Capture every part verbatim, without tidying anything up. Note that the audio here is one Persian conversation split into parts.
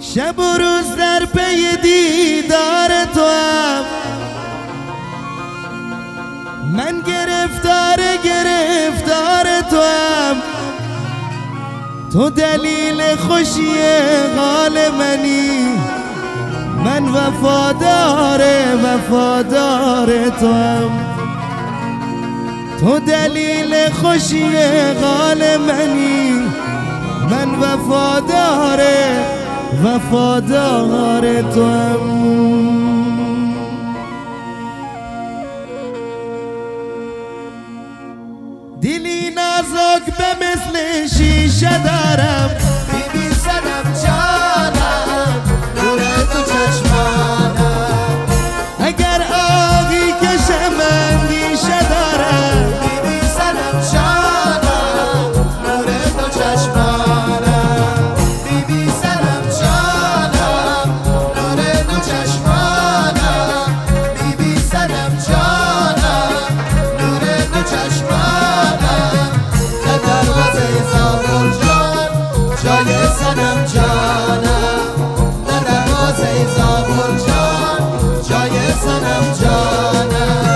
شب و روز در پی دیدار تو هم، من گرفتار گرفتار تو هم. تو دلیل خوشی حال منی، من وفادار وفادار تو هم. تو دلیل خوشی حال منی، من وفادار وفادار تو هم. دلی نازک به مثل شیشه دارم، بیبی صنم جانم، نور تو چشمانم. اگر آهی کشم اندیشه دارم، بیبی صنم جانم، نور تو چشمانم. بیبی صنم جانم، نور تو چشمانم. بیبی صنم جانم، نور تو چشمانم. در دروازه زابل جان جای صنم جانم. در دروازه زابل جان جای صنم جانم.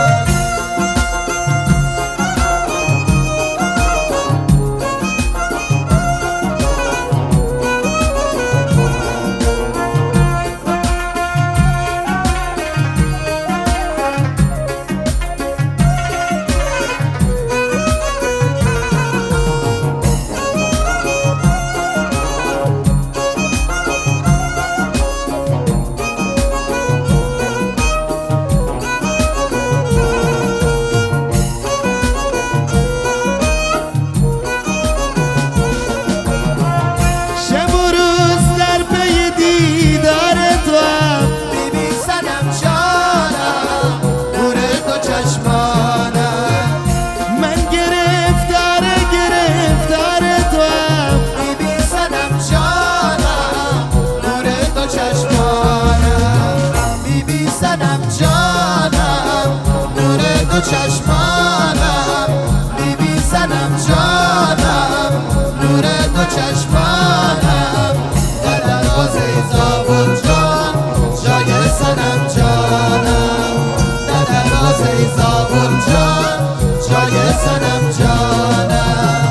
چشمانم بیبی صنم جانم، نور تو چشمانم. در دروازه زابل جان جای صنم جانم. در دروازه زابل جان جای صنم جانم.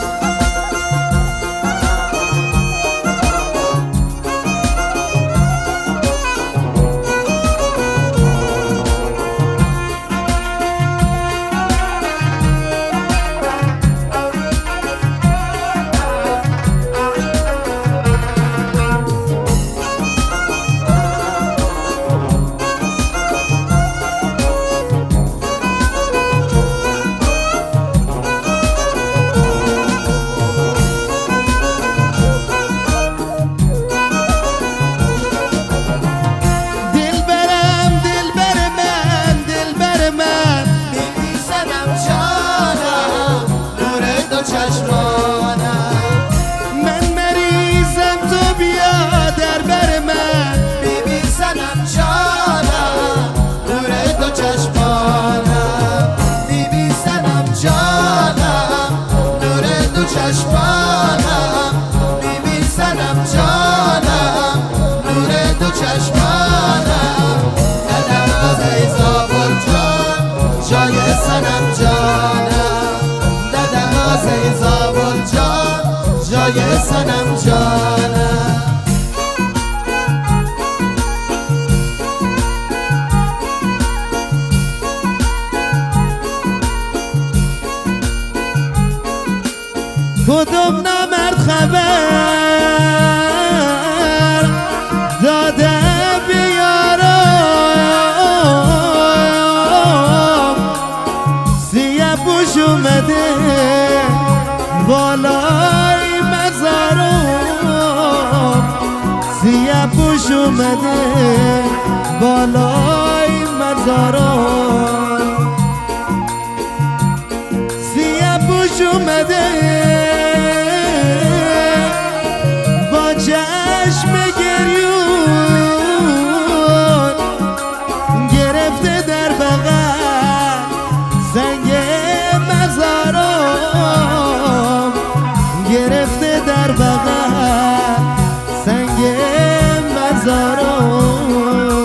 من مریضم تو بیا در بر من، بیبی صنم جانم، نور تو چشمانم. بیبی صنم جانم، نور تو چشمانم. بیبی صنم جانم، نور تو چشمانم. در دروازه زابل جان جای صنم جانم. در دروازه زابل جان جای صنم جانم. کدوم نامرد خبر داده بیارم، سیه پوش اومده بالای مزارم. سیه پوش اومده بالای مزارم. سیه پوش اومده با چشم گریون، گرفته در بغل سنگ مزارم. گرفته در بغل سنگ هزاران.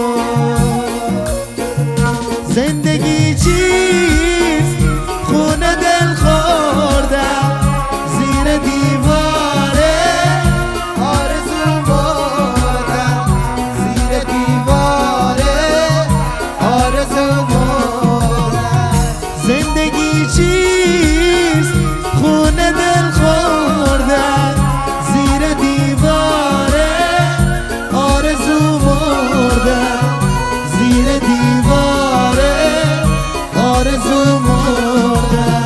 زندگی چیست خونه دل خوردم زیر دیواره آرزو مردم زیر دیواره آرزو مردم. زندگی چیست خونه دل خوردم زیر دیواره آرزو مردم زیر دیواره آرزو مردم.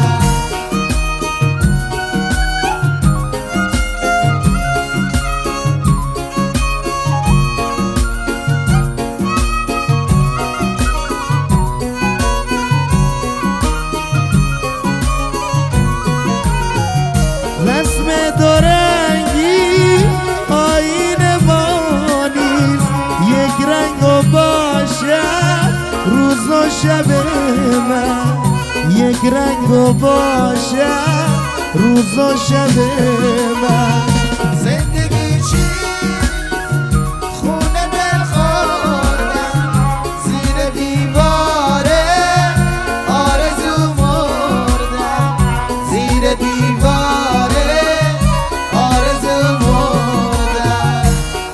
رسم دورنگی آیین ما نیست، یک رنگ و باشد روز و شب من، یک رنگ و باشد روز و شب من. زندگی چیست خونه دل خوردم زیر دیواره آرزو مردم زیر دیواره آرزو مردم.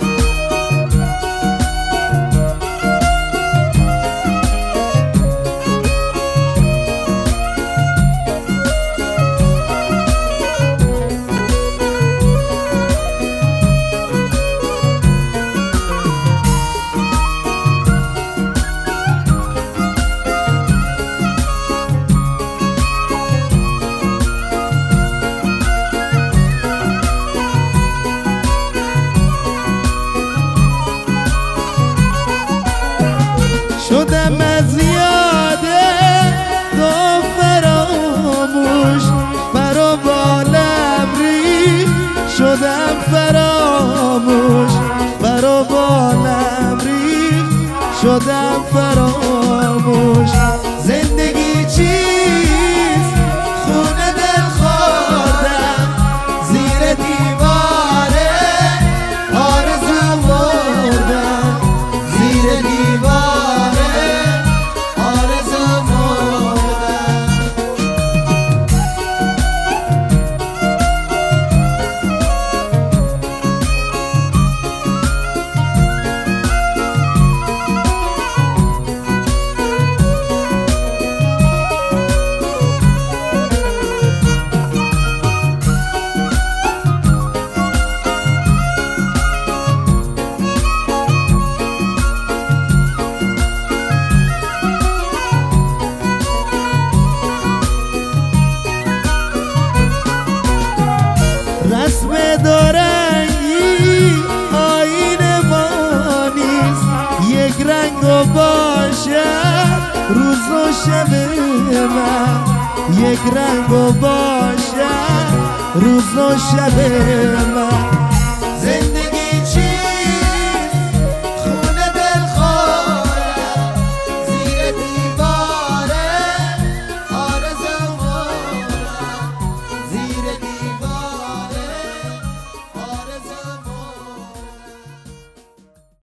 شدم از یاد تو فراموش، برا بالم ری شدم فراموش، برا بالم ری شدم فراموش. زندگی چیست خونه دل خوردم زیر دیواره آرزو مردم زیر دیواره آرزو مردم. رسم دورنگی آیین ما نیست، یک رنگ و باشد روز و شب من، یک رنگ و باشد روز و شب من.